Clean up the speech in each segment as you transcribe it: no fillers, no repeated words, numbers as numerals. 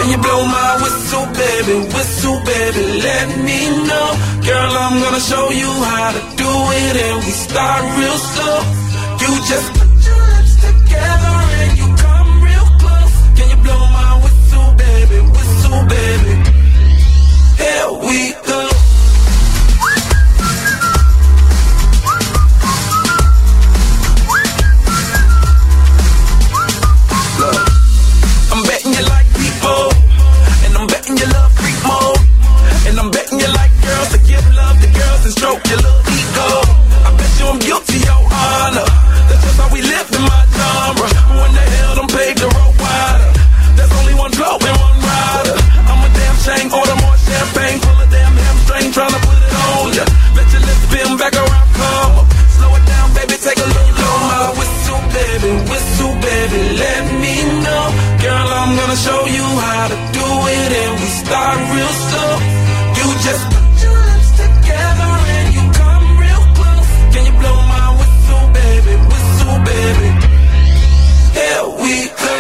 Can you blow my whistle, baby, let me know. Girl, I'm gonna show you how to do it, and we start real slow. You just put your lips together and you come real close. Can you blow my whistle, baby, here we go. Look, I'm betting you like people, and I'm betting you love freak mode, and I'm betting you like girls to give love to girls and stroke your little ego. I bet you I'm guilty, your honor. That's just how we live in my genre. When the hell done paved the road wider? There's only one blow and one rider. I'm a damn shame, order more champagne, pull a damn hamstring, tryna put it on ya. Let your lips spin back around, come up. Slow it down, baby, take a little blow my whistle, baby, let me know. Girl, I'm gonna show you how to do it, and we start real slow. You just put your lips together and you come real close. Can you blow my whistle, baby, here we go.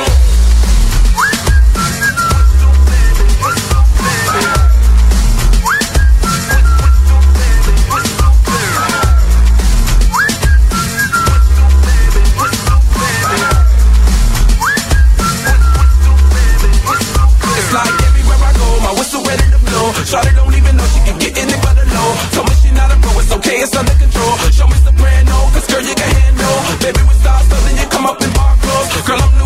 Shawty don't even know she can get in it but alone. Told me she not a pro, it's okay, it's under control. Show me soprano, cause girl you can handle. Baby with stars, so then you come up in bar clothes. Girl I'm new